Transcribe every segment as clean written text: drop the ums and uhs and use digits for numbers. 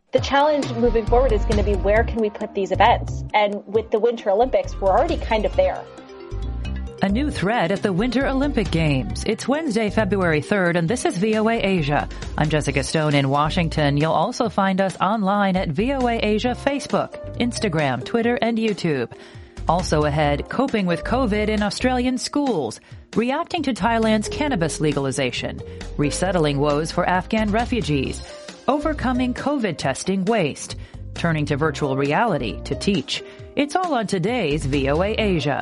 The challenge moving forward is going to be where can we put these events? And with the Winter Olympics, we're already kind of there. A new thread at the Winter Olympic Games. It's Wednesday, February 3rd, and this is VOA Asia. I'm Jessica Stone in Washington. You'll also find us online at VOA Asia Facebook, Instagram, Twitter, and YouTube. Also ahead, coping with COVID in Australian schools, reacting to Thailand's cannabis legalization, resettling woes for Afghan refugees, overcoming COVID testing waste, turning to virtual reality to teach. It's all on today's VOA Asia.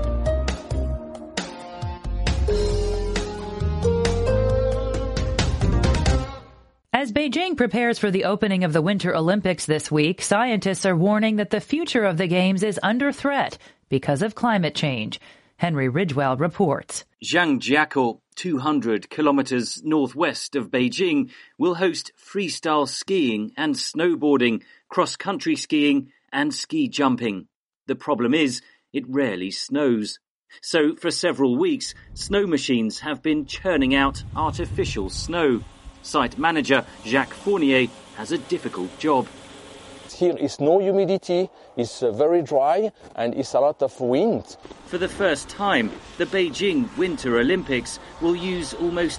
As Beijing prepares for the opening of the Winter Olympics this week, scientists are warning that the future of the Games is under threat because of climate change. Henry Ridgwell reports. Zhangjiakou, 200 kilometers northwest of Beijing, will host freestyle skiing and snowboarding, cross-country skiing and ski jumping. The problem is, it rarely snows. So for several weeks, snow machines have been churning out artificial snow. Site manager Jacques Fournier has a difficult job. Here is no humidity, it's very dry and it's a lot of wind. For the first time, the Beijing Winter Olympics will use almost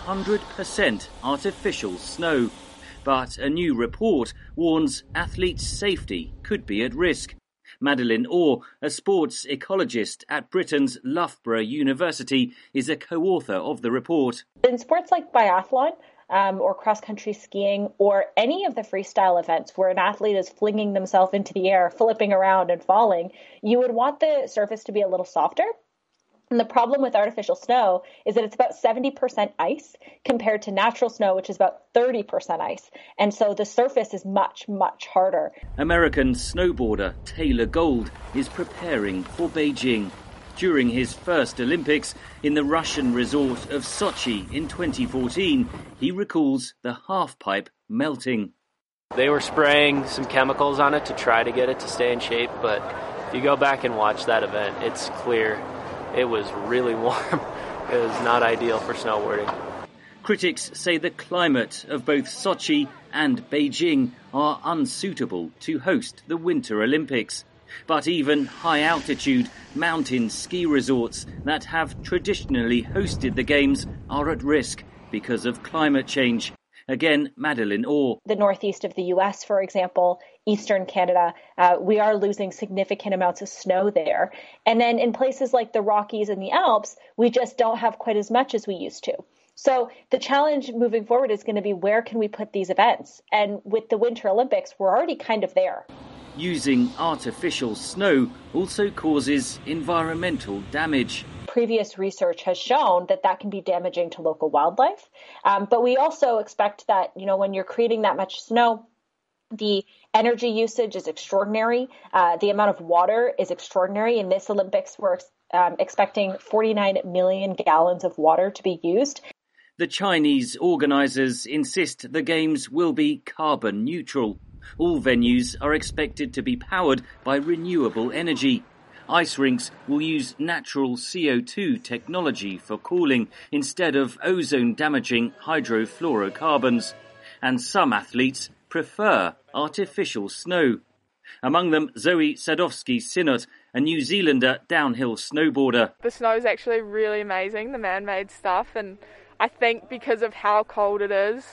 100% artificial snow. But a new report warns athletes' safety could be at risk. Madeleine Orr, a sports ecologist at Britain's Loughborough University, is a co-author of the report. In sports like biathlon, or cross-country skiing, or any of the freestyle events where an athlete is flinging themselves into the air, flipping around and falling, you would want the surface to be a little softer. And the problem with artificial snow is that it's about 70% ice compared to natural snow, which is about 30% ice. And so the surface is much, much harder. American snowboarder Taylor Gold is preparing for Beijing. During his first Olympics in the Russian resort of Sochi in 2014, he recalls the halfpipe melting. They were spraying some chemicals on it to try to get it to stay in shape, but if you go back and watch that event, it's clear it was really warm. It was not ideal for snowboarding. Critics say the climate of both Sochi and Beijing are unsuitable to host the Winter Olympics. But even high-altitude mountain ski resorts that have traditionally hosted the Games are at risk because of climate change. Again, Madeleine Orr. The northeast of the U.S., for example, eastern Canada, we are losing significant amounts of snow there. And then in places like the Rockies and the Alps, we just don't have quite as much as we used to. So the challenge moving forward is going to be where can we put these events? And with the Winter Olympics, we're already kind of there. Using artificial snow also causes environmental damage. Previous research has shown that that can be damaging to local wildlife. But we also expect that, when you're creating that much snow, the energy usage is extraordinary. The amount of water is extraordinary. In this Olympics, we're expecting 49 million gallons of water to be used. The Chinese organizers insist the Games will be carbon neutral. All venues are expected to be powered by renewable energy. Ice rinks will use natural CO2 technology for cooling instead of ozone-damaging hydrofluorocarbons. And some athletes prefer artificial snow. Among them, Zoe Sadowski-Sinnott, a New Zealander downhill snowboarder. The snow is actually really amazing, the man-made stuff, and I think because of how cold it is,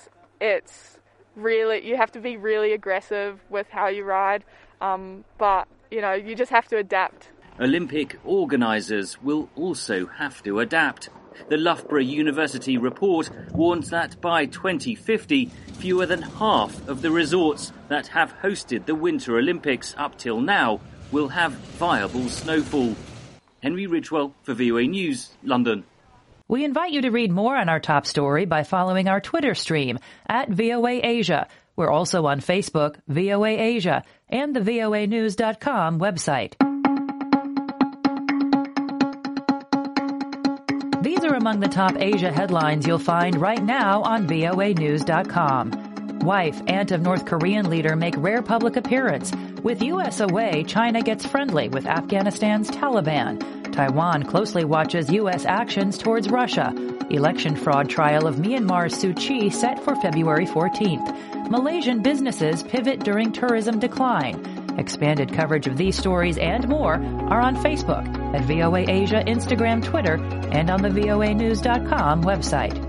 you have to be really aggressive with how you ride, but you just have to adapt. Olympic organisers will also have to adapt. The Loughborough University report warns that by 2050, fewer than half of the resorts that have hosted the Winter Olympics up till now will have viable snowfall. Henry Ridgwell for VOA News, London. We invite you to read more on our top story by following our Twitter stream at VOA Asia. We're also on Facebook, VOA Asia, and the voanews.com website. These are among the top Asia headlines you'll find right now on voanews.com. Wife, aunt of North Korean leader make rare public appearance. With U.S. away, China gets friendly with Afghanistan's Taliban. Taiwan closely watches U.S. actions towards Russia. Election fraud trial of Myanmar's Suu Kyi set for February 14th. Malaysian businesses pivot during tourism decline. Expanded coverage of these stories and more are on Facebook, at VOA Asia, Instagram, Twitter, and on the voanews.com website.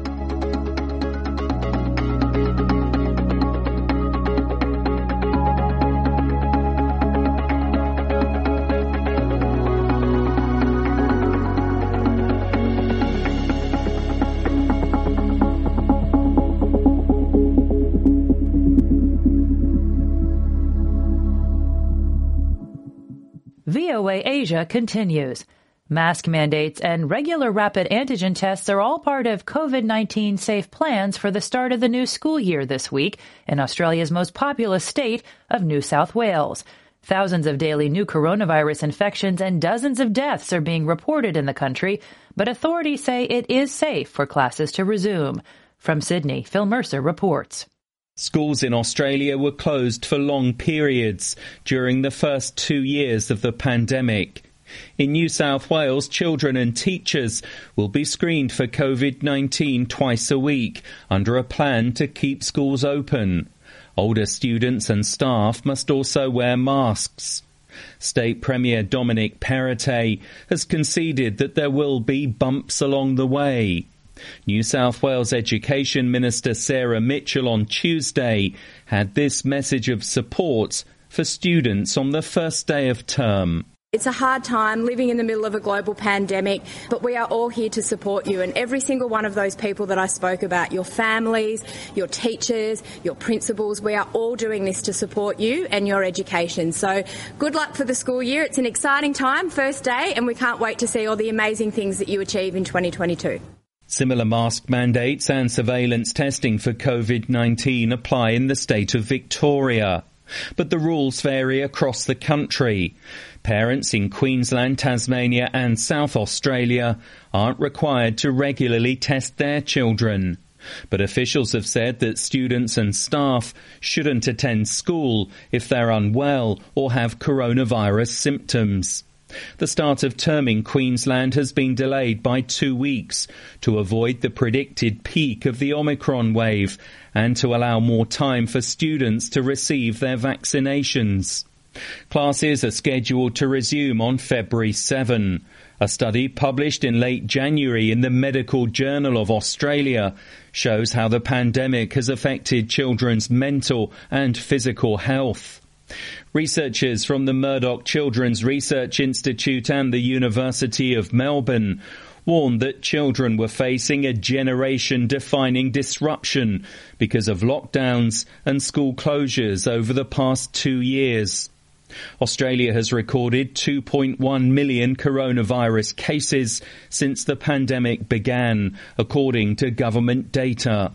VOA Asia continues. Mask mandates and regular rapid antigen tests are all part of COVID-19 safe plans for the start of the new school year this week in Australia's most populous state of New South Wales. Thousands of daily new coronavirus infections and dozens of deaths are being reported in the country, but authorities say it is safe for classes to resume. From Sydney, Phil Mercer reports. Schools in Australia were closed for long periods during the first 2 years of the pandemic. In New South Wales, children and teachers will be screened for COVID-19 twice a week under a plan to keep schools open. Older students and staff must also wear masks. State Premier Dominic Perrottet has conceded that there will be bumps along the way. New South Wales Education Minister Sarah Mitchell on Tuesday had this message of support for students on the first day of term. It's a hard time living in the middle of a global pandemic, but we are all here to support you. And every single one of those people that I spoke about, your families, your teachers, your principals, we are all doing this to support you and your education. So good luck for the school year. It's an exciting time, first day, and we can't wait to see all the amazing things that you achieve in 2022. Similar mask mandates and surveillance testing for COVID-19 apply in the state of Victoria. But the rules vary across the country. Parents in Queensland, Tasmania and South Australia aren't required to regularly test their children. But officials have said that students and staff shouldn't attend school if they're unwell or have coronavirus symptoms. The start of term in Queensland has been delayed by 2 weeks to avoid the predicted peak of the Omicron wave and to allow more time for students to receive their vaccinations. Classes are scheduled to resume on February 7. A study published in late January in the Medical Journal of Australia shows how the pandemic has affected children's mental and physical health. Researchers from the Murdoch Children's Research Institute and the University of Melbourne warned that children were facing a generation-defining disruption because of lockdowns and school closures over the past 2 years. Australia has recorded 2.1 million coronavirus cases since the pandemic began, according to government data.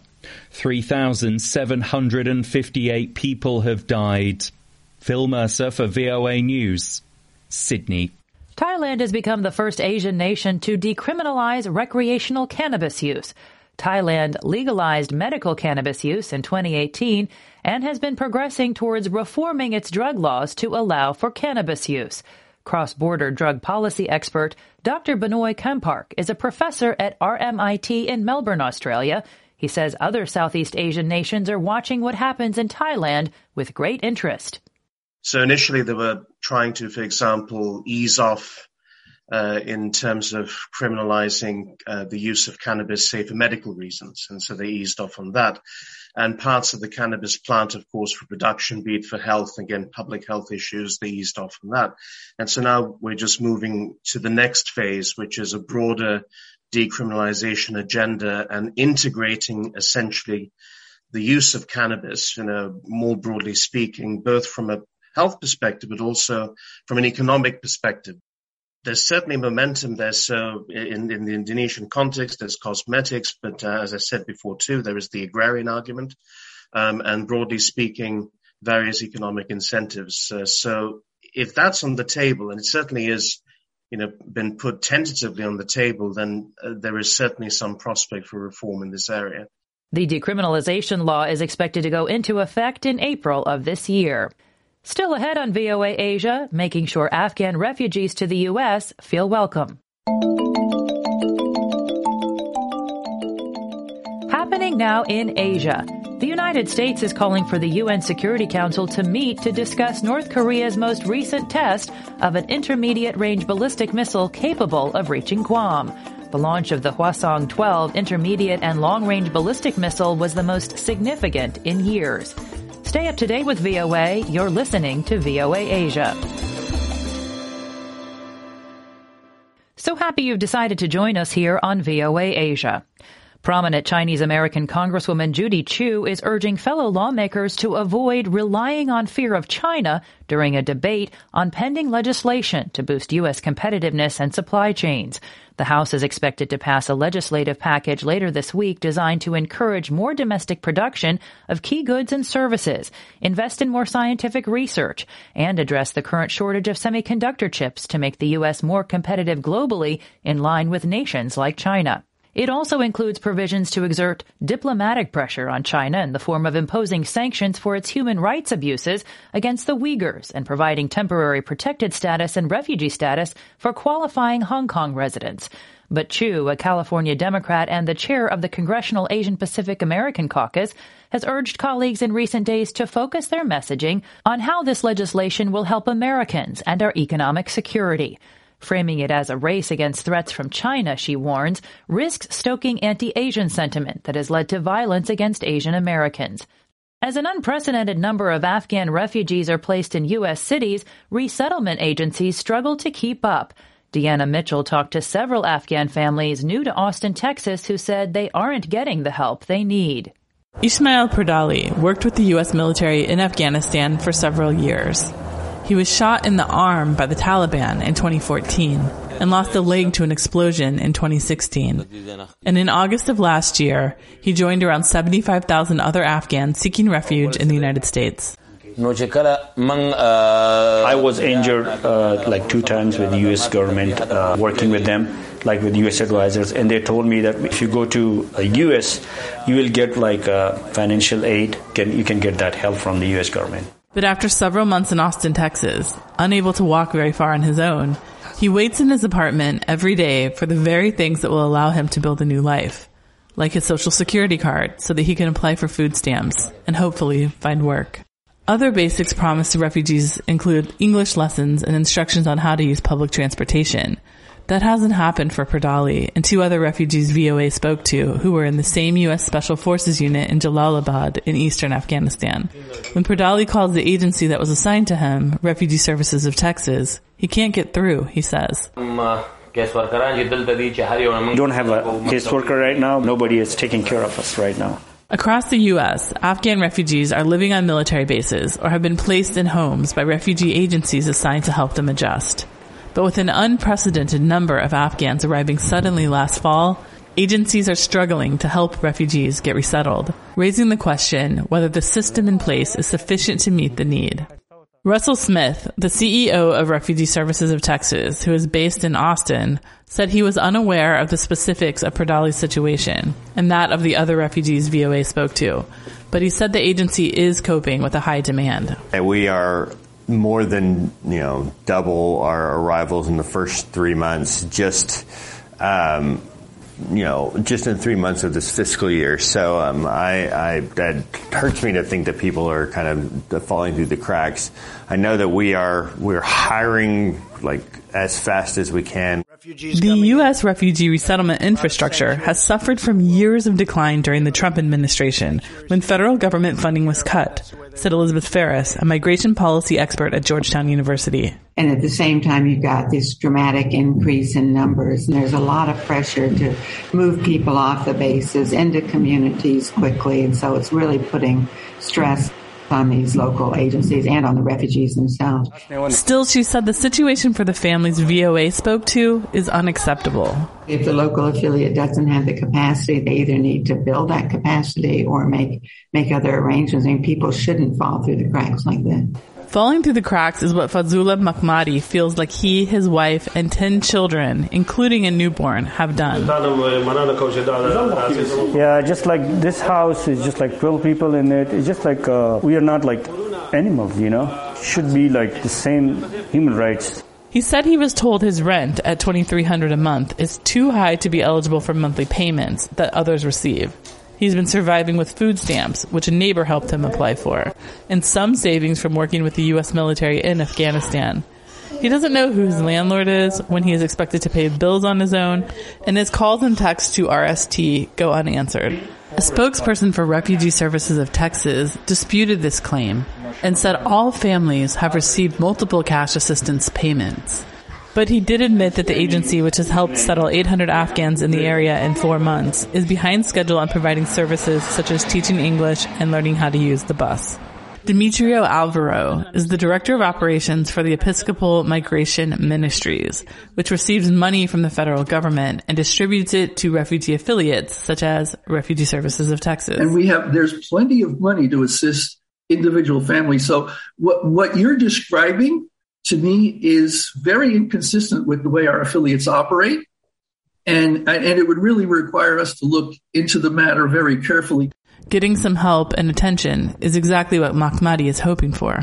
3,758 people have died. Phil Mercer for VOA News, Sydney. Thailand has become the first Asian nation to decriminalize recreational cannabis use. Thailand legalized medical cannabis use in 2018 and has been progressing towards reforming its drug laws to allow for cannabis use. Cross-border drug policy expert Dr. Binoy Kampark is a professor at RMIT in Melbourne, Australia. He says other Southeast Asian nations are watching what happens in Thailand with great interest. So initially they were trying to, for example, ease off in terms of criminalizing the use of cannabis, say, for medical reasons. And so they eased off on that. And parts of the cannabis plant, of course, for production, be it for health, again, public health issues, they eased off on that. And so now we're just moving to the next phase, which is a broader decriminalization agenda and integrating essentially the use of cannabis, more broadly speaking, both from a health perspective, but also from an economic perspective. There's certainly momentum there. So in the Indonesian context, there's cosmetics, but as I said before too, there is the agrarian argument, and broadly speaking, various economic incentives. So if that's on the table, and it certainly is, been put tentatively on the table, then there is certainly some prospect for reform in this area. The decriminalization law is expected to go into effect in April of this year. Still ahead on VOA Asia, making sure Afghan refugees to the U.S. feel welcome. Happening now in Asia. The United States is calling for the UN Security Council to meet to discuss North Korea's most recent test of an intermediate-range ballistic missile capable of reaching Guam. The launch of the Hwasong-12 intermediate and long-range ballistic missile was the most significant in years. Stay up to date with VOA. You're listening to VOA Asia. So happy you've decided to join us here on VOA Asia. Prominent Chinese-American Congresswoman Judy Chu is urging fellow lawmakers to avoid relying on fear of China during a debate on pending legislation to boost U.S. competitiveness and supply chains. The House is expected to pass a legislative package later this week designed to encourage more domestic production of key goods and services, invest in more scientific research, and address the current shortage of semiconductor chips to make the U.S. more competitive globally in line with nations like China. It also includes provisions to exert diplomatic pressure on China in the form of imposing sanctions for its human rights abuses against the Uyghurs and providing temporary protected status and refugee status for qualifying Hong Kong residents. But Chu, a California Democrat and the chair of the Congressional Asian Pacific American Caucus, has urged colleagues in recent days to focus their messaging on how this legislation will help Americans and our economic security. Framing it as a race against threats from China, she warns, risks stoking anti-Asian sentiment that has led to violence against Asian Americans. As an unprecedented number of Afghan refugees are placed in U.S. cities, resettlement agencies struggle to keep up. Deanna Mitchell talked to several Afghan families new to Austin, Texas, who said they aren't getting the help they need. Ismail Purdali worked with the U.S. military in Afghanistan for several years. He was shot in the arm by the Taliban in 2014 and lost a leg to an explosion in 2016. And in August of last year, he joined around 75,000 other Afghans seeking refuge in the United States. I was injured like 2 times with the U.S. government, working with them, like with U.S. advisors, and they told me that if you go to the U.S., you will get like financial aid. You can get that help from the U.S. government. But after several months in Austin, Texas, unable to walk very far on his own, he waits in his apartment every day for the very things that will allow him to build a new life, like his Social Security card so that he can apply for food stamps and hopefully find work. Other basics promised to refugees include English lessons and instructions on how to use public transportation. That hasn't happened for Purdali and 2 other refugees VOA spoke to who were in the same U.S. Special Forces unit in Jalalabad in eastern Afghanistan. When Purdali calls the agency that was assigned to him, Refugee Services of Texas, he can't get through, he says. We don't have a caseworker right now. Nobody is taking care of us right now. Across the U.S., Afghan refugees are living on military bases or have been placed in homes by refugee agencies assigned to help them adjust. But with an unprecedented number of Afghans arriving suddenly last fall, agencies are struggling to help refugees get resettled, raising the question whether the system in place is sufficient to meet the need. Russell Smith, the CEO of Refugee Services of Texas, who is based in Austin, said he was unaware of the specifics of Purdali's situation and that of the other refugees VOA spoke to. But he said the agency is coping with a high demand. We are more than, double our arrivals in the first 3 months, just in 3 months of this fiscal year. So, that hurts me to think that people are kind of falling through the cracks. I know that we're hiring like as fast as we can. The U.S. refugee resettlement infrastructure has suffered from years of decline during the Trump administration, when federal government funding was cut, said Elizabeth Ferris, a migration policy expert at Georgetown University. And at the same time, you've got this dramatic increase in numbers, and there's a lot of pressure to move people off the bases into communities quickly, and so it's really putting stress on these local agencies and on the refugees themselves. Still, she said the situation for the families VOA spoke to is unacceptable. If the local affiliate doesn't have the capacity, they either need to build that capacity or make other arrangements. I mean, people shouldn't fall through the cracks like that. Falling through the cracks is what Fazullah Mahmadi feels like he, his wife, and 10 children, including a newborn, have done. Yeah, just like this house is just like 12 people in it. It's just like we are not like animals, Should be like the same human rights. He said he was told his rent at $2,300 a month is too high to be eligible for monthly payments that others receive. He's been surviving with food stamps, which a neighbor helped him apply for, and some savings from working with the U.S. military in Afghanistan. He doesn't know who his landlord is, when he is expected to pay bills on his own, and his calls and texts to RST go unanswered. A spokesperson for Refugee Services of Texas disputed this claim and said all families have received multiple cash assistance payments. But he did admit that the agency, which has helped settle 800 Afghans in the area in 4 months, is behind schedule on providing services such as teaching English and learning how to use the bus. Demetrio Alvaro is the Director of Operations for the Episcopal Migration Ministries, which receives money from the federal government and distributes it to refugee affiliates, such as Refugee Services of Texas. And there's plenty of money to assist individual families. So what you're describing to me is very inconsistent with the way our affiliates operate. And it would really require us to look into the matter very carefully. Getting some help and attention is exactly what Mahmadi is hoping for.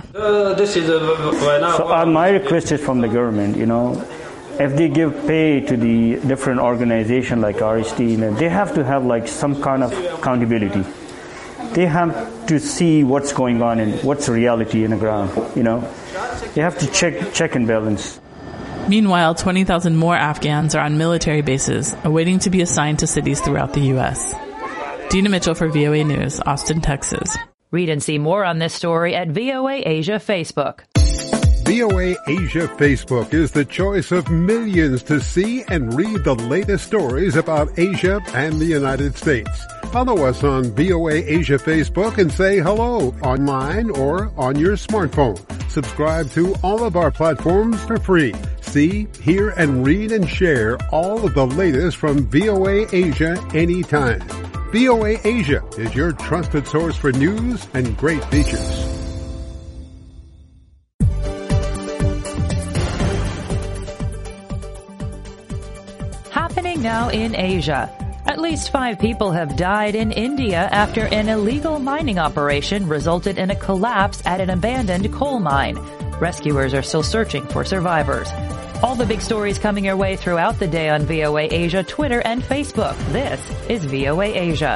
So my request is from the government, if they give pay to the different organizations like RST, they have to have like some kind of accountability. They have to see what's going on and what's reality in the ground, They have to check and balance. Meanwhile, 20,000 more Afghans are on military bases, awaiting to be assigned to cities throughout the U.S. Dina Mitchell for VOA News, Austin, Texas. Read and see more on this story at VOA Asia Facebook. VOA Asia Facebook is the choice of millions to see and read the latest stories about Asia and the United States. Follow us on VOA Asia Facebook and say hello online or on your smartphone. Subscribe to all of our platforms for free. See, hear, and read and share all of the latest from VOA Asia anytime. VOA Asia is your trusted source for news and great features. Happening now in Asia. At least 5 people have died in India after an illegal mining operation resulted in a collapse at an abandoned coal mine. Rescuers are still searching for survivors. All the big stories coming your way throughout the day on VOA Asia, Twitter, and Facebook. This is VOA Asia.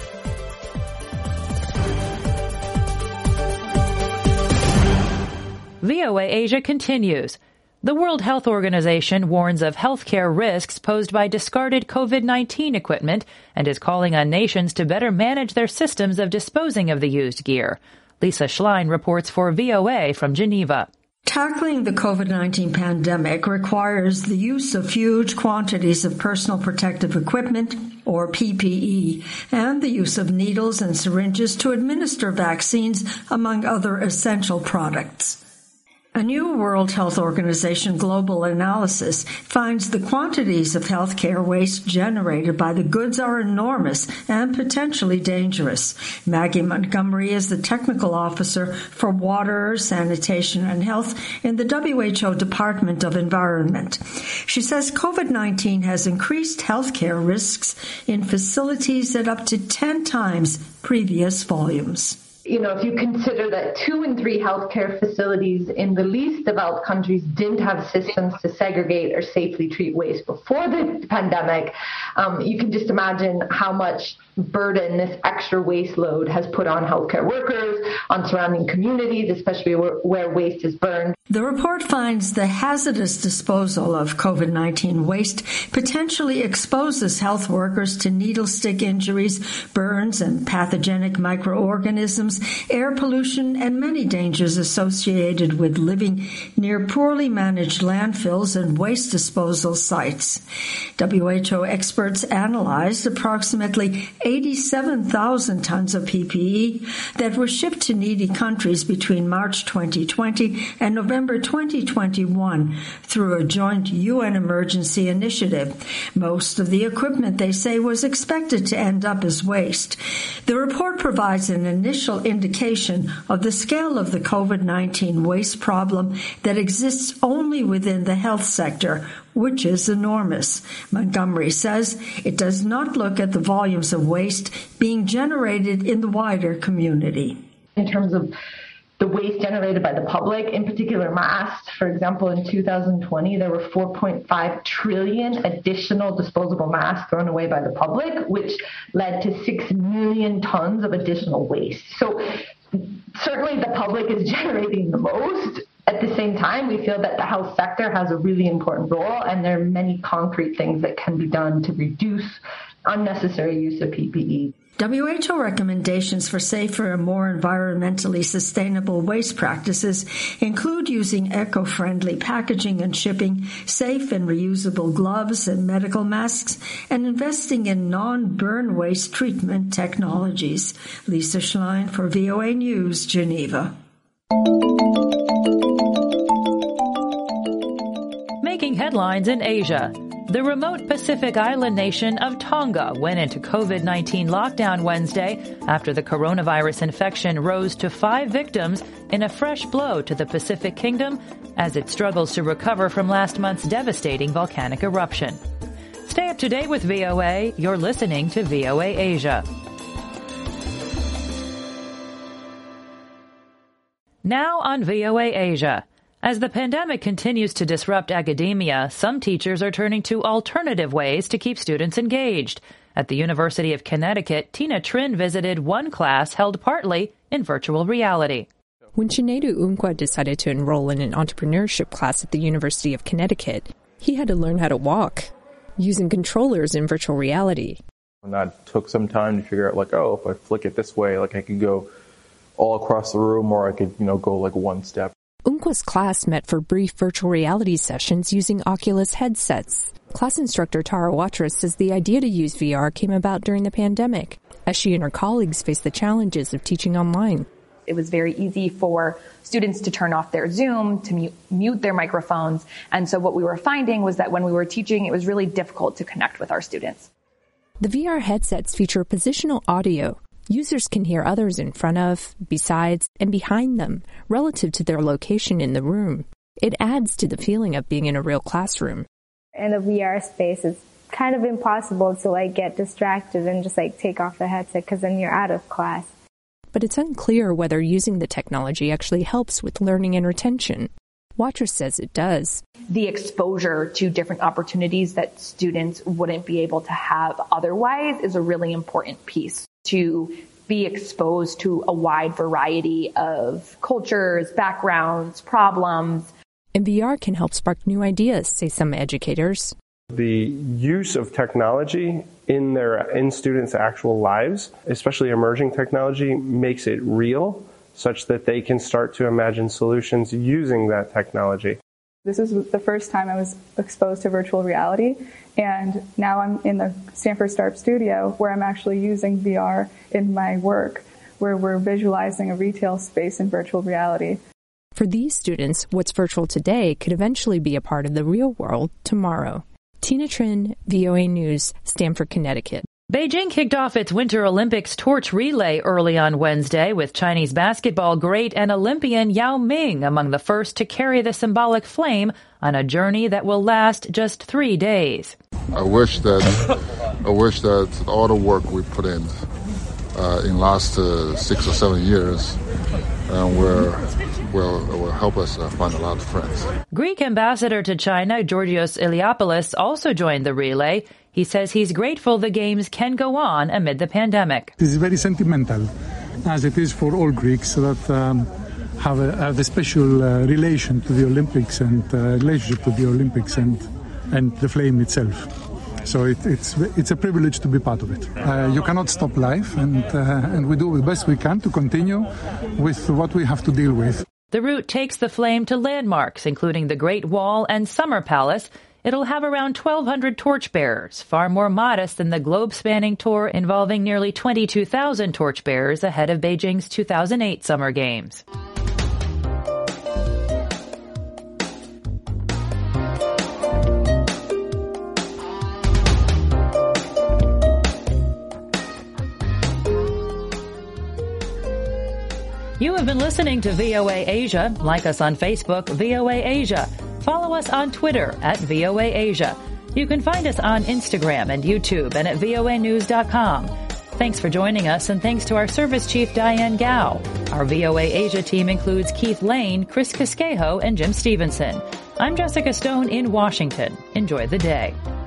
VOA Asia continues. The World Health Organization warns of healthcare risks posed by discarded COVID-19 equipment and is calling on nations to better manage their systems of disposing of the used gear. Lisa Schlein reports for VOA from Geneva. Tackling the COVID-19 pandemic requires the use of huge quantities of personal protective equipment, or PPE, and the use of needles and syringes to administer vaccines, among other essential products. A new World Health Organization global analysis finds the quantities of healthcare waste generated by the goods are enormous and potentially dangerous. Maggie Montgomery is the technical officer for water, sanitation, and health in the WHO Department of Environment. She says COVID-19 has increased healthcare risks in facilities at up to 10 times previous volumes. If you consider that 2 in 3 healthcare facilities in the least developed countries didn't have systems to segregate or safely treat waste before the pandemic, you can just imagine how much burden this extra waste load has put on healthcare workers, on surrounding communities, especially where waste is burned. The report finds the hazardous disposal of COVID-19 waste potentially exposes health workers to needle stick injuries, burns, and pathogenic microorganisms, air pollution, and many dangers associated with living near poorly managed landfills and waste disposal sites. WHO experts analyzed approximately 87,000 tons of PPE that were shipped to needy countries between March 2020 and November 2021 through a joint UN emergency initiative. Most of the equipment, they say, was expected to end up as waste. The report provides an initial indication of the scale of the COVID-19 waste problem that exists only within the health sector, which is enormous. Montgomery says it does not look at the volumes of waste being generated in the wider community. In terms of the waste generated by the public, in particular masks. For example, in 2020, there were 4.5 trillion additional disposable masks thrown away by the public, which led to 6 million tons of additional waste. So certainly the public is generating the most. At the same time, we feel that the health sector has a really important role, and there are many concrete things that can be done to reduce unnecessary use of PPE. WHO recommendations for safer and more environmentally sustainable waste practices include using eco-friendly packaging and shipping, safe and reusable gloves and medical masks, and investing in non-burn waste treatment technologies. Lisa Schlein for VOA News, Geneva. Making headlines in Asia. The remote Pacific island nation of Tonga went into COVID-19 lockdown Wednesday after the coronavirus infection rose to 5 victims in a fresh blow to the Pacific Kingdom as it struggles to recover from last month's devastating volcanic eruption. Stay up to date with VOA. You're listening to VOA Asia. Now on VOA Asia. As the pandemic continues to disrupt academia, some teachers are turning to alternative ways to keep students engaged. At the University of Connecticut, Tina Trin visited one class held partly in virtual reality. When Chinedu Unkwa decided to enroll in an entrepreneurship class at the University of Connecticut, he had to learn how to walk using controllers in virtual reality. And that took some time to figure out, if I flick it this way, I could go all across the room, or I could, go one step. Unkwa's class met for brief virtual reality sessions using Oculus headsets. Class instructor Tara Watras says the idea to use VR came about during the pandemic, as she and her colleagues faced the challenges of teaching online. It was very easy for students to turn off their Zoom, to mute their microphones. And so what we were finding was that when we were teaching, it was really difficult to connect with our students. The VR headsets feature positional audio. Users can hear others in front of, besides, and behind them, relative to their location in the room. It adds to the feeling of being in a real classroom. In the VR space, it's kind of impossible to get distracted and just take off the headset because then you're out of class. But it's unclear whether using the technology actually helps with learning and retention. Watras says it does. The exposure to different opportunities that students wouldn't be able to have otherwise is a really important piece. To be exposed to a wide variety of cultures, backgrounds, problems. And VR can help spark new ideas, say some educators. The use of technology in students' actual lives, especially emerging technology, makes it real, such that they can start to imagine solutions using that technology. This is the first time I was exposed to virtual reality, and now I'm in the Stanford Startup Studio where I'm actually using VR in my work, where we're visualizing a retail space in virtual reality. For these students, what's virtual today could eventually be a part of the real world tomorrow. Tina Trin, VOA News, Stamford, Connecticut. Beijing kicked off its Winter Olympics torch relay early on Wednesday with Chinese basketball great and Olympian Yao Ming among the first to carry the symbolic flame on a journey that will last just 3 days. I wish that all the work we put in last 6 or 7 years will help us find a lot of friends. Greek ambassador to China, Georgios Iliopoulos, also joined the relay. He says he's grateful the Games can go on amid the pandemic. This is very sentimental, as it is for all Greeks that have a special relation to the Olympics and relationship to the Olympics and the flame itself. So it's a privilege to be part of it. You cannot stop life, and we do the best we can to continue with what we have to deal with. The route takes the flame to landmarks, including the Great Wall and Summer Palace. It'll have around 1,200 torchbearers, far more modest than the globe-spanning tour involving nearly 22,000 torchbearers ahead of Beijing's 2008 Summer Games. You have been listening to VOA Asia. Like us on Facebook, VOA Asia. Follow us on Twitter at VOA Asia. You can find us on Instagram and YouTube and at voanews.com. Thanks for joining us, and thanks to our service chief, Diane Gao. Our VOA Asia team includes Keith Lane, Chris Casquejo, and Jim Stevenson. I'm Jessica Stone in Washington. Enjoy the day.